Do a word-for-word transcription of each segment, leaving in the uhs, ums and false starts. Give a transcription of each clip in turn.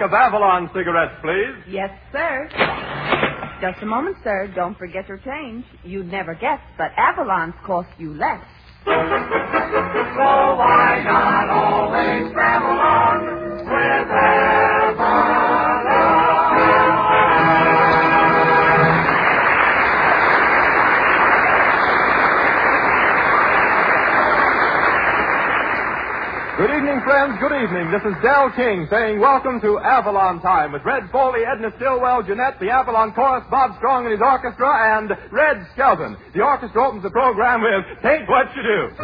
of Avalon cigarettes, please. Yes, sir. Just a moment, sir. Don't forget your change. You'd never guess, but Avalon's cost you less. So why not always travel on with Avalon? Good evening, friends. Good evening. This is Del King saying welcome to Avalon Time with Red Foley, Edna Stillwell, Jeanette, the Avalon Chorus, Bob Strong and his orchestra, and Red Skelton. The orchestra opens the program with Take What You Do.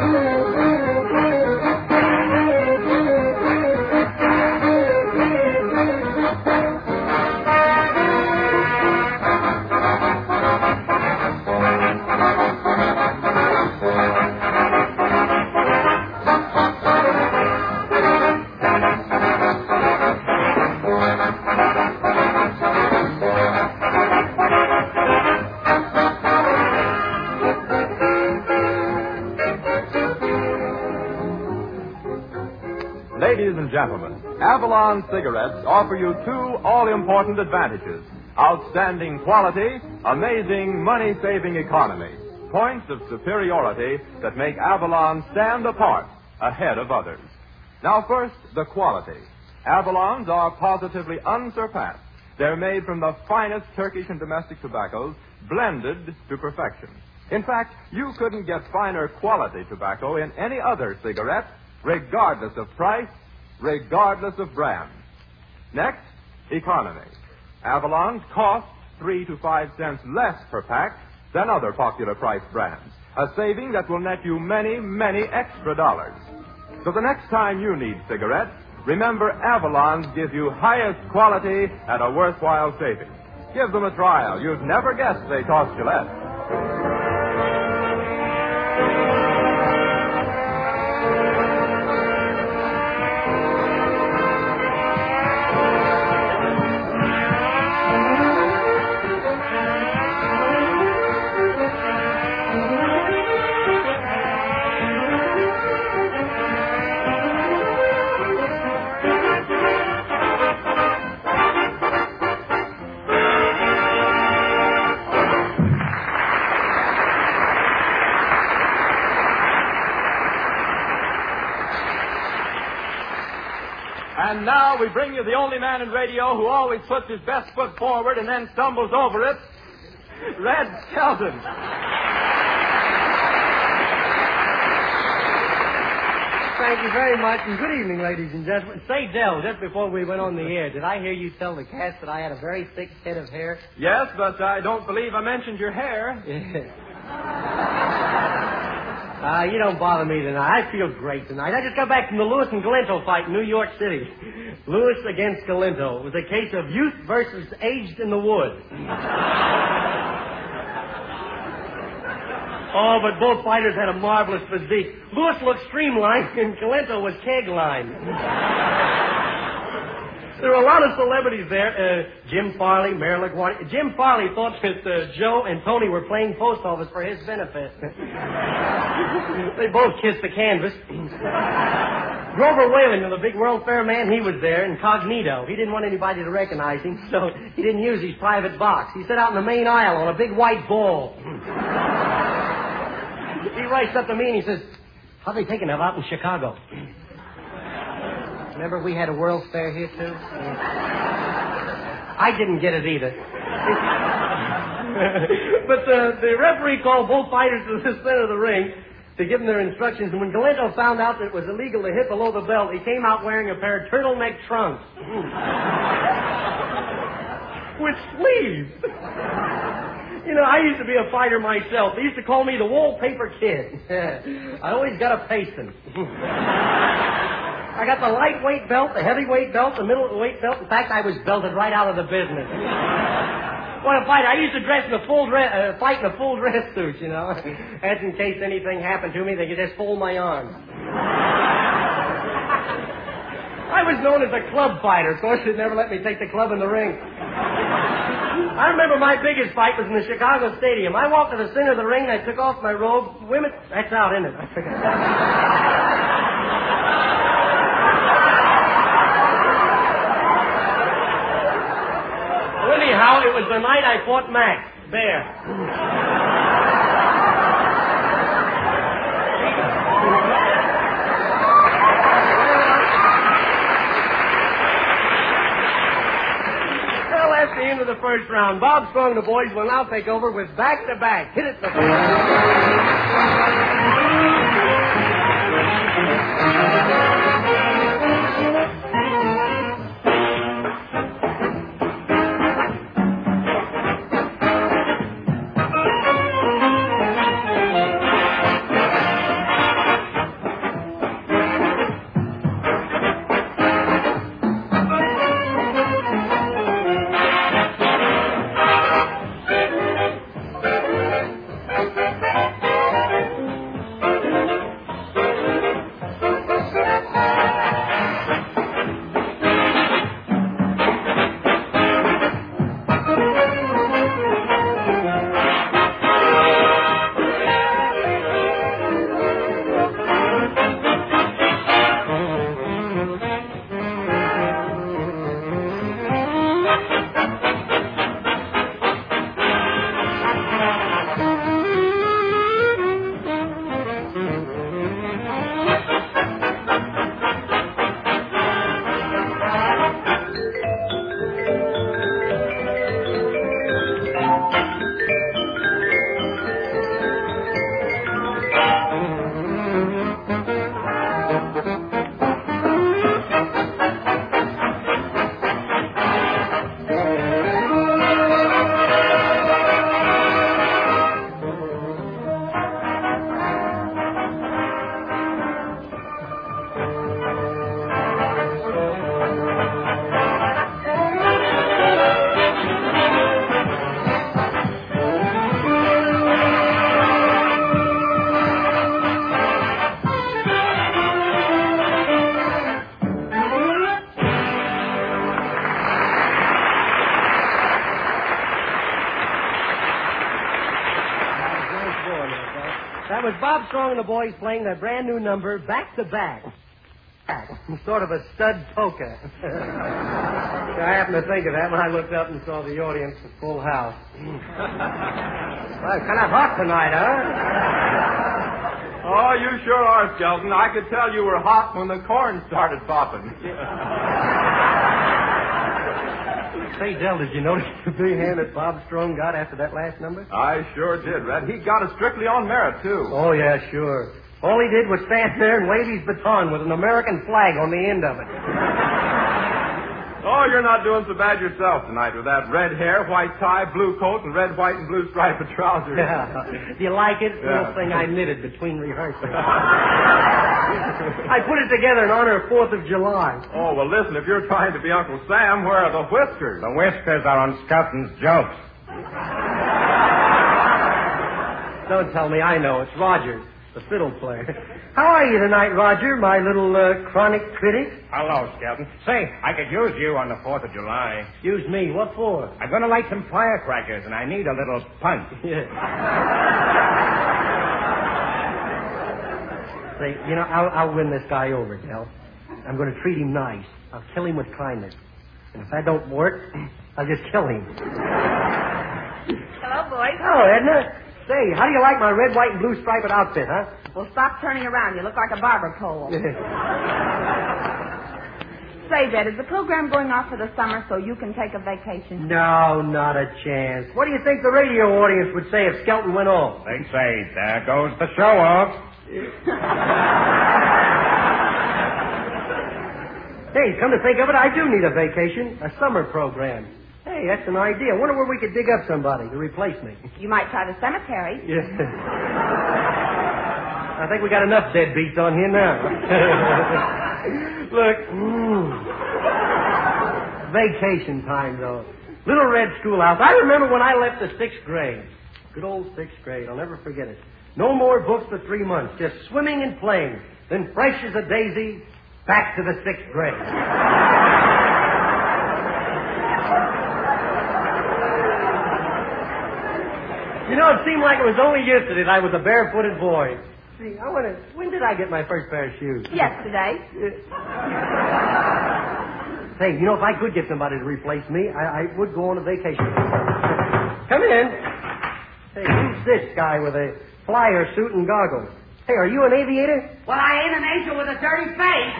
Ladies and gentlemen, Avalon cigarettes offer you two all-important advantages. Outstanding quality, amazing money-saving economy. Points of superiority that make Avalon stand apart ahead of others. Now first, the quality. Avalons are positively unsurpassed. They're made from the finest Turkish and domestic tobaccos, blended to perfection. In fact, you couldn't get finer quality tobacco in any other cigarette, regardless of price, regardless of brand. Next, economy. Avalon's cost three to five cents less per pack than other popular price brands, a saving that will net you many, many extra dollars. So the next time you need cigarettes, remember Avalon's give you highest quality at a worthwhile saving. Give them a trial. You'd never guess they cost you less. And now we bring you the only man in radio who always puts his best foot forward and then stumbles over it, Red Skelton. Thank you very much, and good evening, ladies and gentlemen. Say, Del, just before we went on the air, did I hear you tell the cast that I had a very thick head of hair? Yes, but I don't believe I mentioned your hair. Uh, you don't bother me tonight. I feel great tonight. I just got back from the Lewis and Galinto fight in New York City. Lewis against Galinto. It was a case of youth versus aged in the wood. Oh, but both fighters had a marvelous physique. Lewis looked streamlined, and Galinto was keg-lined. There were a lot of celebrities there. Uh, Jim Farley, Marilyn LaGuardia. Jim Farley thought that uh, Joe and Tony were playing post office for his benefit. They both kissed the canvas. Grover Whalen, the big World Fair man, he was there, incognito. He didn't want anybody to recognize him, so he didn't use his private box. He sat out in the main aisle on a big white ball. He writes up to me and he says, "How they taking that out in Chicago?" Remember we had a World's Fair here, too? I didn't get it either. But uh, the referee called both fighters to the center of the ring to give them their instructions. And when Galinto found out that it was illegal to hit below the belt, he came out wearing a pair of turtleneck trunks. With sleeves. You know, I used to be a fighter myself. They used to call me the Wallpaper Kid. I always got a pacing. I got the lightweight belt, the heavyweight belt, the middleweight belt. In fact, I was belted right out of the business. What a fight. I used to dress in a full dress, uh, fight in a full dress suit, you know. That's in case anything happened to me, they could just fold my arms. I was known as a club fighter. Of course, they'd never let me take the club in the ring. I remember my biggest fight was in the Chicago Stadium. I walked to the center of the ring, I took off my robe. Women, that's out, isn't it? I forgot. I fought Max. Bear. Well, that's the end of the first round. Bob Strong and the boys will now take over with back-to-back. Hit it, the That was Bob Strong and the boys playing their brand new number, Back to Back. Sort of a stud polka. I happened to think of that when I looked up and saw the audience, a full house. Well, it's kind of hot tonight, huh? Oh, you sure are, Skelton. I could tell you were hot when the corn started popping. Say, Del, did you notice the big hand that Bob Strong got after that last number? I sure did, Red. He got it strictly on merit, too. Oh, yeah, sure. All he did was stand there and wave his baton with an American flag on the end of it. Oh, you're not doing so bad yourself tonight with that red hair, white tie, blue coat, and red, white, and blue striped trousers. Yeah. Do you like it? It's the Yeah. little thing I knitted between rehearsals. I put it together in honor of fourth of July. Oh, well, listen, if you're trying to be Uncle Sam, where are the whiskers? The whiskers are on Skelton's jokes. Don't tell me I know. It's Roger, the fiddle player. How are you tonight, Roger, my little uh, chronic critic? Hello, Skelton. Say, I could use you on the fourth of July. Use me. What for? I'm going to light some firecrackers, and I need a little punch. Yeah. Say, you know, I'll, I'll win this guy over, Del. I'm going to treat him nice. I'll kill him with kindness. And if that don't work, I'll just kill him. Hello, boys. Oh, Edna. Say, how do you like my red, white, and blue striped outfit, huh? Well, stop turning around. You look like a barber pole. Say, Dad, is the program going off for the summer so you can take a vacation? No, not a chance. What do you think the radio audience would say if Skelton went off? They'd say, there goes the show-off. Hey, come to think of it, I do need a vacation. A summer program. Hey, that's an idea. Wonder where we could dig up somebody to replace me. You might try the cemetery. Yeah. I think we got enough deadbeats on here now. Look. Mm. Vacation time, though. Little red schoolhouse. I remember when I left the sixth grade. Good old sixth grade. I'll never forget it. No more books for three months. Just swimming and playing. Then fresh as a daisy, back to the sixth grade. You know, it seemed like it was only yesterday that I was a barefooted boy. See, I wonder, when did I get my first pair of shoes? Yesterday. Hey, you know, if I could get somebody to replace me, I, I would go on a vacation. Come in. Hey, who's this guy with a flyer suit and goggles? Hey, are you an aviator? Well, I ain't an angel with a dirty face.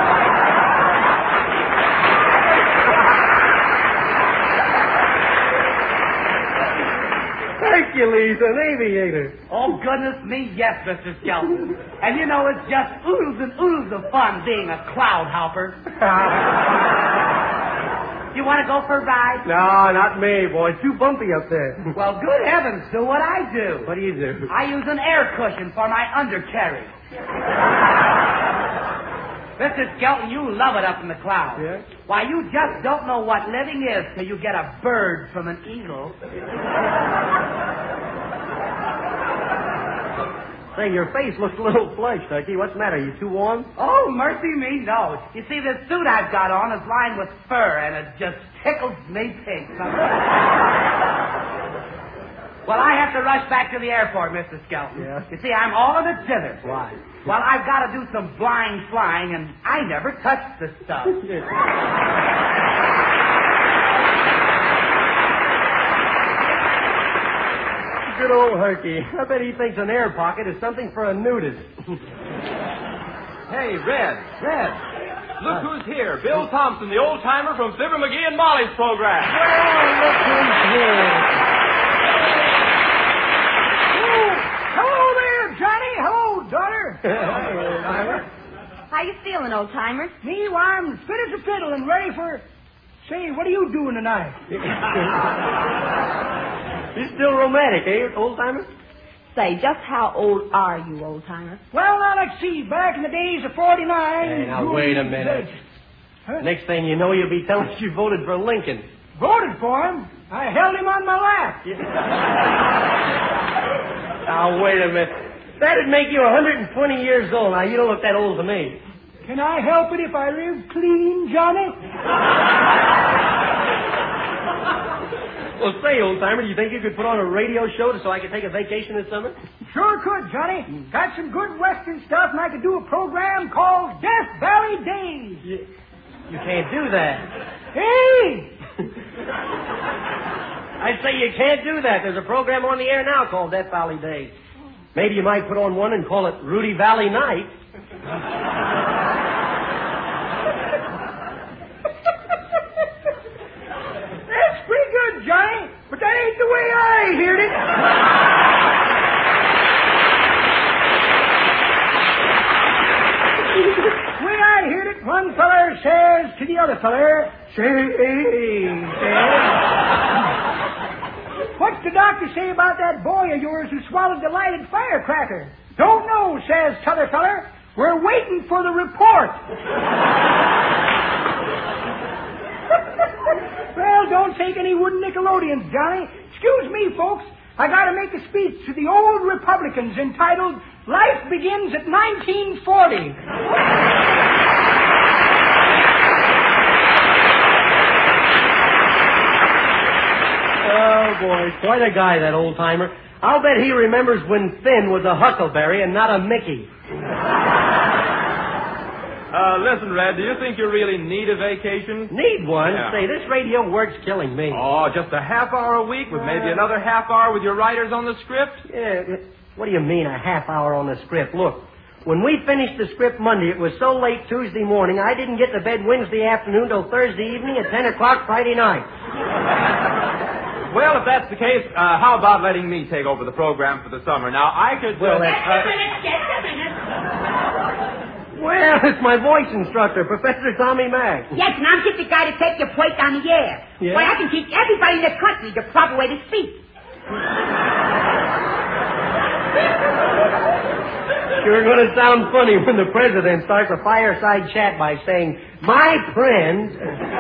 Hercules, an aviator. Oh, goodness me, yes, Mister Skelton. And you know, it's just oodles and oodles of fun being a cloud hopper. You want to go for a ride? No, not me, boy. Too bumpy up there. Well, good heavens, do what I do. What do you do? I use an air cushion for my undercarriage. Mister Skelton, you love it up in the clouds. Yeah? Why, you just don't know what living is till you get a bird from an eagle. Say, your face looks a little flushed, Turkey. What's the matter? You too warm? Oh, mercy me, no. You see, this suit I've got on is lined with fur, and it just tickles me pink. Well, I have to rush back to the airport, Mister Skelton. Yeah? You see, I'm all of a jitters. Why? Well, I've got to do some blind flying, and I never touched the stuff. Good old Herky. I bet he thinks an air pocket is something for a nudist. Hey, Red, Red. Look who's here. Bill Thompson, the old-timer from Fibber McGee and Molly's program. Oh, look who's here. Hello there, Johnny. Hello, daughter. Hey, old-timer. How you feeling, old-timer? Me, well, I'm fit as a fiddle and ready for... Say, what are you doing tonight? You're still romantic, eh, old-timer? Say, just how old are you, old-timer? Well, now, let's see. Back in the days of forty-nine... Hey, now, wait a minute. Huh? Next thing you know, you'll be telling us you voted for Lincoln. Voted for him? I held him on my lap. Now, wait a minute. That'd make you one hundred twenty years old. Now, you don't look that old to me. Can I help it if I live clean, Johnny? Well, say, old-timer, do you think you could put on a radio show so I could take a vacation this summer? Sure could, Johnny. Got some good Western stuff, and I could do a program called Death Valley Days. You, you can't do that. Hey! I say you can't do that. There's a program on the air now called Death Valley Days. Maybe you might put on one and call it Rudy Valley Night. That's pretty good, Johnny, but that ain't the way I heard it. The way I heard it, one feller says to the other feller, say, says, what's the doctor say about that boy of yours who swallowed the lighted firecracker? Don't know, says t'other feller. We're waiting for the report. Well, don't take any wooden Nickelodeons, Johnny. Excuse me, folks. I got to make a speech to the old Republicans entitled Life Begins at nineteen forty. Oh, boy, quite a guy, that old-timer. I'll bet he remembers when Finn was a huckleberry and not a Mickey. Uh, listen, Red, do you think you really need a vacation? Need one? Yeah. Say, this radio work's killing me. Oh, just a half hour a week with maybe another half hour with your writers on the script? Yeah, what do you mean, a half hour on the script? Look, when we finished the script Monday, it was so late Tuesday morning, I didn't get to bed Wednesday afternoon till Thursday evening at ten o'clock Friday night. Well, if that's the case, uh, how about letting me take over the program for the summer? Now, I could... Well, uh, that's... Just a minute, just a minute. Well, it's my voice instructor, Professor Tommy Mack. Yes, and I'm just the guy to take your place on the air. Yeah? Why, I can teach everybody in the country the proper way to speak. Sure going to sound funny when the president starts a fireside chat by saying, my friend...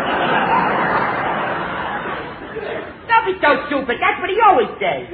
Don't be so stupid. That's what he always says.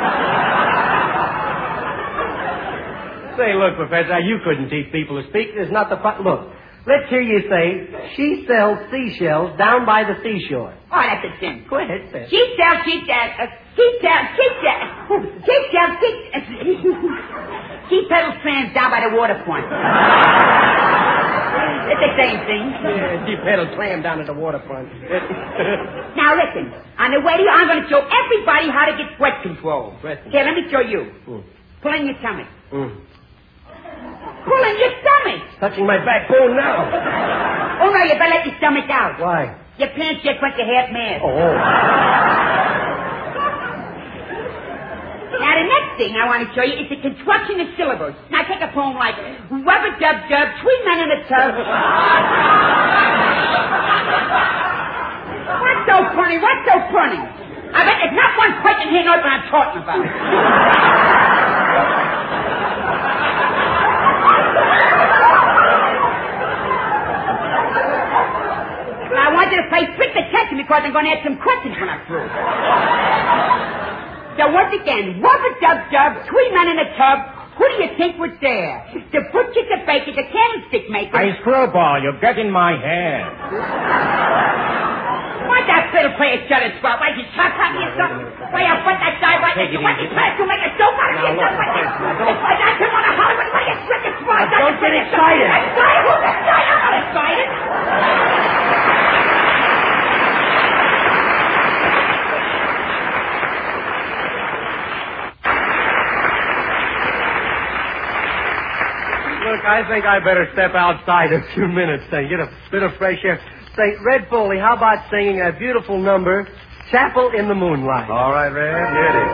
Say, look, Professor, you couldn't teach people to speak. There's not the... Fu- look, let's hear you say, she sells seashells down by the seashore. Oh, that's a sin. Go ahead, say it. She sells, she sells, uh, she sells, she sells, she sells, she, uh, she peddles trams down by the waterfront. It's the same thing. Yeah, deep head will clam down at the waterfront. Now, listen. On the way to you, I'm going to show everybody how to get breath control. Breath control. Here, let me show you. Mm. Pull in your stomach. Mm. Pull in your stomach. Touching my backbone now. Oh, no, you better let your stomach out. Why? Your pants just went to half mast. Oh. Now, the next thing I want to show you is the construction of syllables. Now, take a poem like, rubber-dub-dub, three men in a tub. What's so funny? What's so funny? I bet there's not one person here knows what I'm talking about. Now, I want you to pay strict attention because I'm going to ask some questions when I'm through. So once again, rubber-dub-dub, three men in a tub. Who do you think was there? The butcher, the baker, the candlestick maker. Hey, Screwball, you're getting my hair. Why that fiddle player shut his mouth? Why, you shot at me or something? Why, you put that guy right next to what you trying to make a joke out of me or something? It's like I come on a Hollywood. Why you trick his mouth? Don't get excited. Excited? Who's excited? I'm not excited. Look, I think I better step outside a few minutes and get a bit of fresh air. Say, Red Foley, how about singing a beautiful number, Chapel in the Moonlight? All right, Red, here it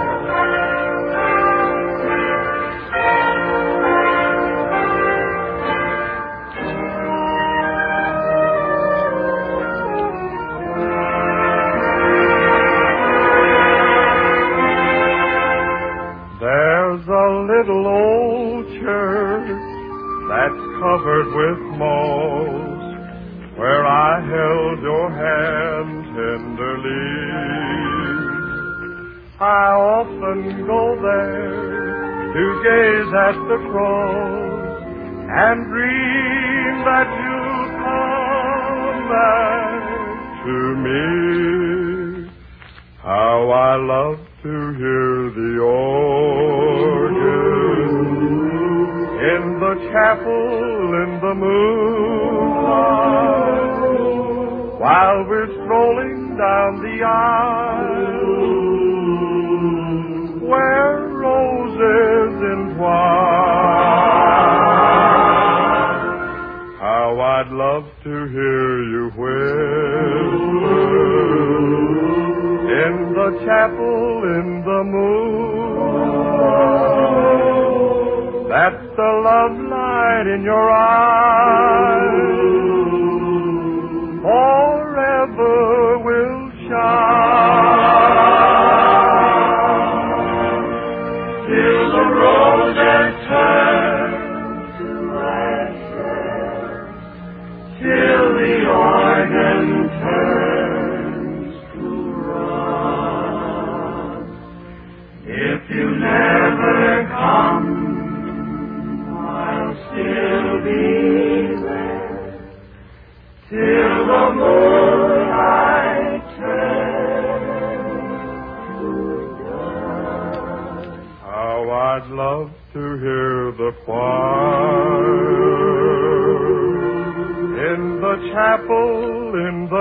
is. There's a little old church that's covered with moss, where I held your hand tenderly. I often go there to gaze at the cross and dream that you'll come back to me. How I love to hear the organ in the chapel in the moonlight, while we're strolling down the aisle where roses entwine. How I'd love to hear you whisper in the chapel in the moonlight. That's the love light in your eyes forever will shine till the roses turn to ashes, till the organ turns to rust. If you never come, still be there till the moonlight turns to dust. How I'd love to hear the choir in the chapel in the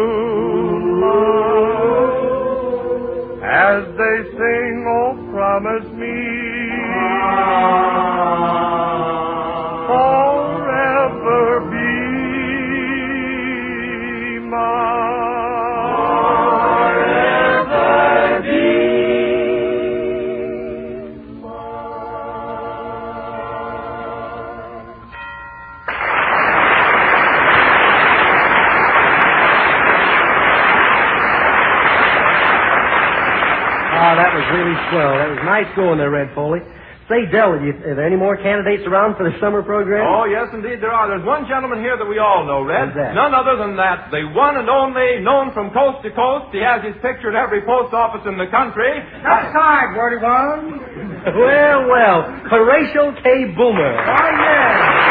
moonlight as they sing, "Oh, promise me forever be mine. Forever be Oh, that was really swell. That was nice going there, Red Foley. Say, Del, are, you, are there any more candidates around for the summer program? Oh, yes, indeed there are. There's one gentleman here that we all know, Red. Who's that? None other than that, the one and only, known from coast to coast. He has his picture at every post office in the country. That's time, Gordy One. Well, well, Horatio K. Boomer. Oh, yeah.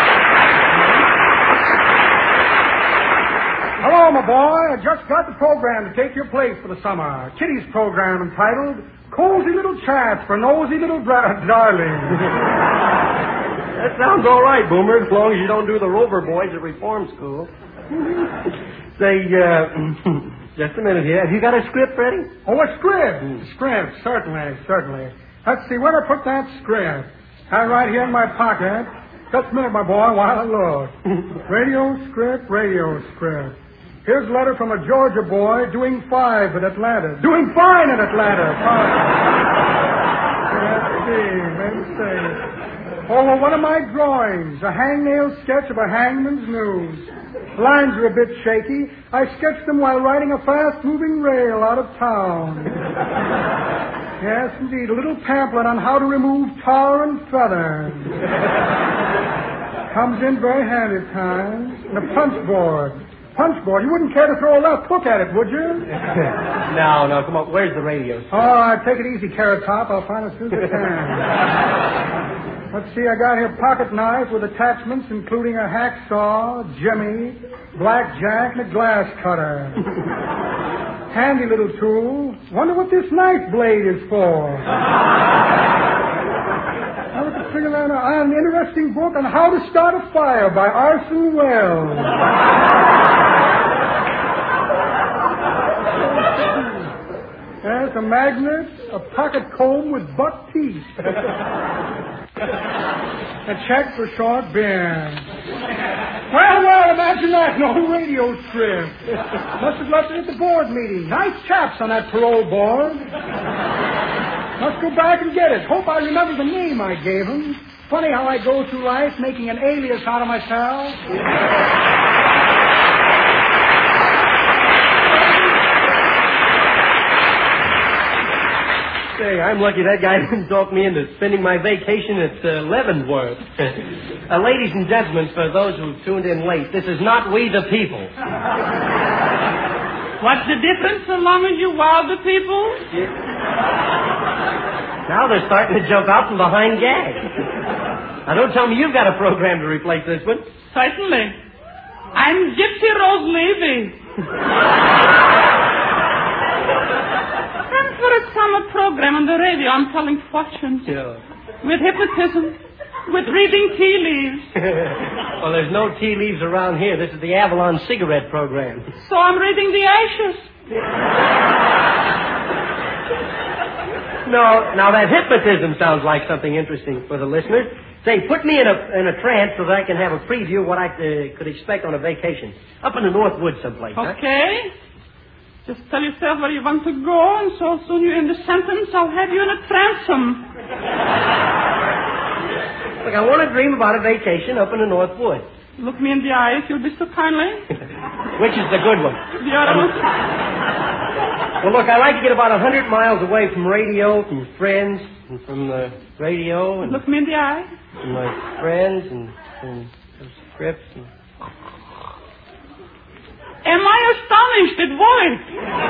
Hello, my boy. I just got the program to take your place for the summer. Kitty's program entitled Cozy Little Chats for Nosy Little dra- Darlings. That sounds all right, Boomer, as long as you don't do the Rover Boys at Reform School. Say, uh, just a minute here. Have you got a script ready? Oh, a script. Script, certainly, certainly. Let's see, where I put that script? I right here in my pocket. Just a minute, my boy, while I look. Radio script, radio script. Here's a letter from a Georgia boy doing five at Atlanta. Doing fine at Atlanta. Fine. Let's see, let's see. Oh, well, one of my drawings, a hangnail sketch of a hangman's noose. Lines are a bit shaky. I sketched them while riding a fast-moving rail out of town. Yes, indeed, a little pamphlet on how to remove tar and feathers. Comes in very handy at times. And a punch board. Punch board. You wouldn't care to throw a left hook at it, would you? No, no, come on. Where's the radio? Oh, right, take it easy, Carrot Top. I'll find it as soon as I can. Let's see, I got here pocket knife with attachments including a hacksaw, jimmy, blackjack, and a glass cutter. Handy little tool. Wonder what this knife blade is for. I was to figure that out. An interesting book on how to start a fire by Orson Welles. There's a magnet, a pocket comb with buck teeth. A check for short beer. Well, well, imagine that. No radio script. Must have left it at the board meeting. Nice chaps on that parole board. Must go back and get it. Hope I remember the name I gave him. Funny how I go through life making an alias out of myself. Say, I'm lucky that guy didn't talk me into spending my vacation at uh, Leavenworth. uh, ladies and gentlemen, for those who tuned in late, this is not We the People. What's the difference so long as you wow the people? Now they're starting to jump out from behind gags. Now don't tell me you've got a program to replace this one. Certainly. I'm Gypsy Rose Levy. For a summer program on the radio, I'm telling fortunes. Yeah. With hypnotism. With reading tea leaves. Well, there's no tea leaves around here. This is the Avalon cigarette program. So I'm reading the ashes. No, now that hypnotism sounds like something interesting for the listeners. Say, put me in a in a trance so that I can have a preview of what I uh, could expect on a vacation. Up in the North Woods someplace. Okay. Huh? Just tell yourself where you want to go, and so soon you're in the sentence, I'll have you in a transom. Look, I want to dream about a vacation up in the North Woods. Look me in the eye, if you'll be so kindly. Which is the good one? The other one. Well, look, I like to get about a hundred miles away from radio, from friends, and from the radio. And look me in the eye. From my friends and from the scripts and... Am I astonished? It worked.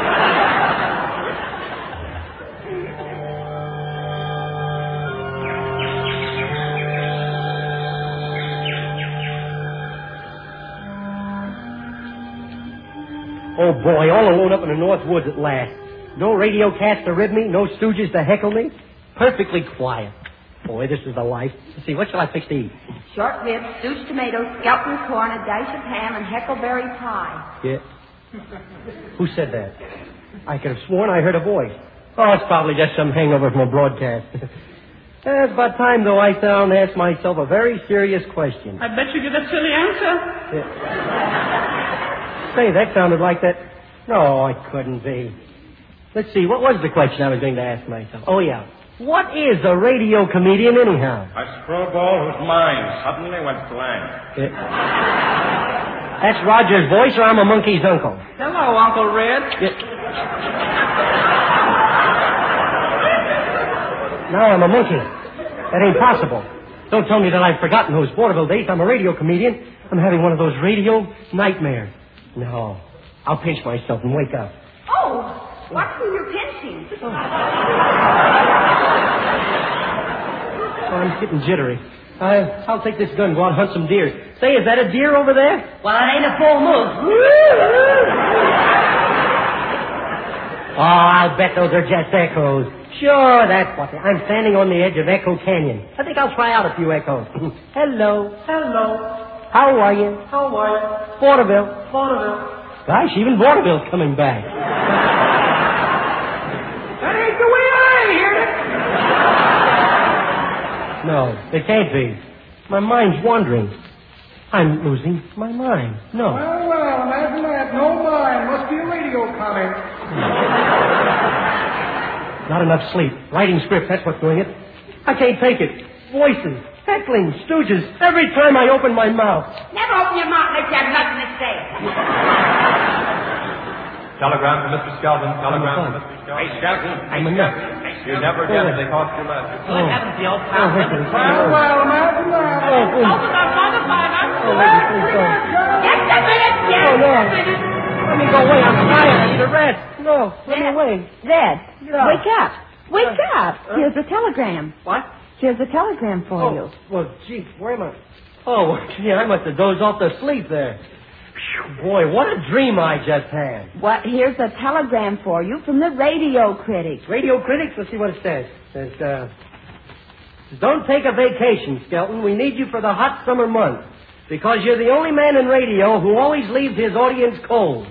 Oh, boy, all alone up in the North Woods at last. No radio cats to rib me, no stooges to heckle me. Perfectly quiet. Boy, this is the life. Let's see, what shall I fix to eat? Short ribs, stewed tomatoes, scalped corn, a dash of ham, and heckleberry pie. Yeah. Who said that? I could have sworn I heard a voice. Oh, it's probably just some hangover from a broadcast. It's about time, though, I found to ask myself a very serious question. I bet you get a silly answer. Yeah. Say, that sounded like that. No, it couldn't be. Let's see, what was the question I was going to ask myself? Oh, yeah. What is a radio comedian, anyhow? A screwball whose mind suddenly went blank. Yeah. That's Roger's voice, or I'm a monkey's uncle? Hello, Uncle Red. Yeah. Now I'm a monkey. That ain't possible. Don't tell me that I've forgotten those vaudeville days. I'm a radio comedian. I'm having one of those radio nightmares. No. I'll pinch myself and wake up. Oh, what's in your pinching? Oh. Oh, I'm getting jittery. I, I'll take this gun and go out and hunt some deer. Say, is that a deer over there? Well, it ain't a full moon. Oh, I'll bet those are just echoes. Sure, that's what. I'm standing on the edge of Echo Canyon. I think I'll try out a few echoes. Hello. Hello. How are you? How are you? Vaudeville. Vaudeville. Gosh, even vaudeville's coming back. That ain't the way I hear it. No, it can't be. My mind's wandering. I'm losing my mind. No. Well, well, imagine that. No mind. Must be a radio comment. Not enough sleep. Writing scripts, that's what's doing it. I can't take it. Voices, heckling, stooges, every time I open my mouth. Never open your mouth unless you have nothing to say. Telegram to Mister Skelton. Telegram to Mister Skelton. Hey, Skelton. I'm a nut. You never guess they cost you less. Oh. Heavens, the old Oh, pal. listen. Well, well, imagine that. Oh, oh. Open up, motherfucker. Oh, listen, please don't. Just a minute, just Oh, no. a minute. Let me go away. I'm tired. I need a rest. No, let me away. Zed, Yeah. wake up. Wake Uh, up. uh. Here's a telegram. What? Here's a telegram for Oh, you. well, gee, where am I? Oh, gee, I must have dozed off to sleep there. Phew, boy, what a dream I just had. What? Here's a telegram for you from the radio critics. Radio critics, let's see what it says. It says, uh, don't take a vacation, Skelton. We need you for the hot summer months. Because you're the only man in radio who always leaves his audience cold.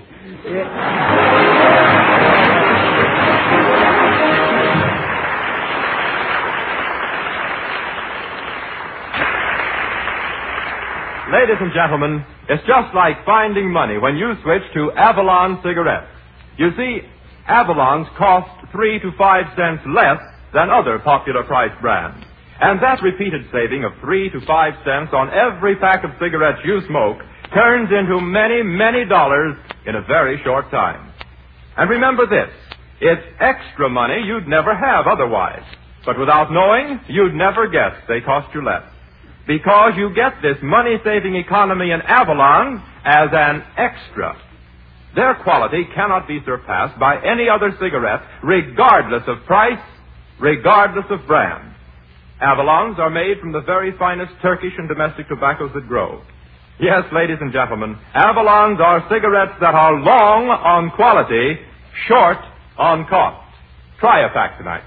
Ladies and gentlemen, it's just like finding money when you switch to Avalon cigarettes. You see, Avalons cost three to five cents less than other popular price brands. And that repeated saving of three to five cents on every pack of cigarettes you smoke turns into many, many dollars in a very short time. And remember this, it's extra money you'd never have otherwise. But without knowing, you'd never guess they cost you less. Because you get this money-saving economy in Avalon as an extra. Their quality cannot be surpassed by any other cigarette, regardless of price, regardless of brand. Avalons are made from the very finest Turkish and domestic tobaccos that grow. Yes, ladies and gentlemen, Avalons are cigarettes that are long on quality, short on cost. Try a pack tonight.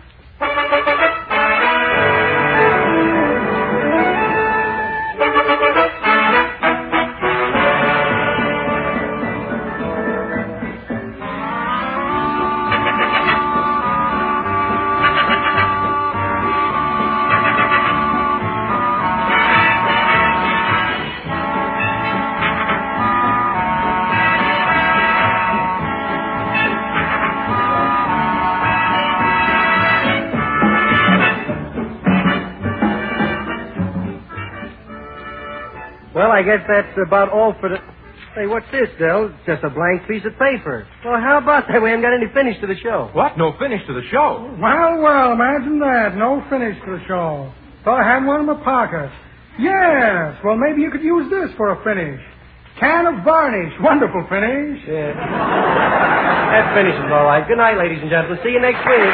Well, I guess that's about all for the... Hey, what's this, Del? It's just a blank piece of paper. Well, how about that? We haven't got any finish to the show. What? No finish to the show? Well, well, imagine that. No finish to the show. Thought I had one in my pocket. Yes. Well, maybe you could use this for a finish. Can of varnish. Wonderful finish. Yeah. That finishes all right. Good night, ladies and gentlemen. See you next week.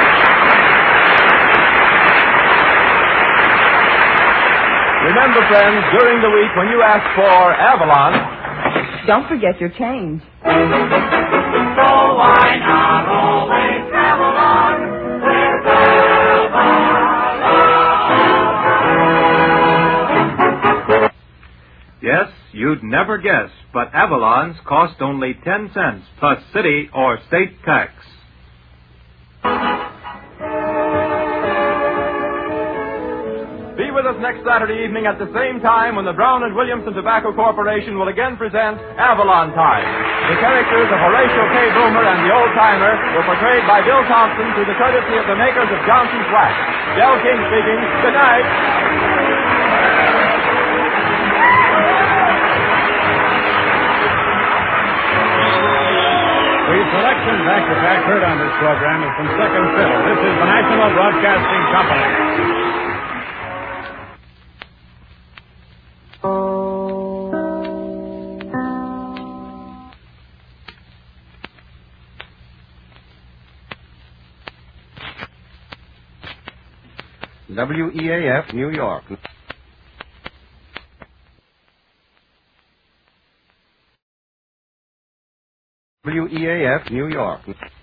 Remember, friends, during the week when you ask for Avalon, Don't forget your change. So why not always travel on with Avalon? Yes, you'd never guess, but Avalons cost only ten cents plus city or state tax. be with us next Saturday evening at the same time when the Brown and Williamson Tobacco Corporation will again present Avalon Time. The characters of Horatio K. Boomer and the Old Timer were portrayed by Bill Thompson through the courtesy of the makers of Johnson's Wax. Del King speaking. Good night. The selections after fact heard on this program is from Second Fiddle. This is the National Broadcasting Company. W E A F, New York. W E A F, New York.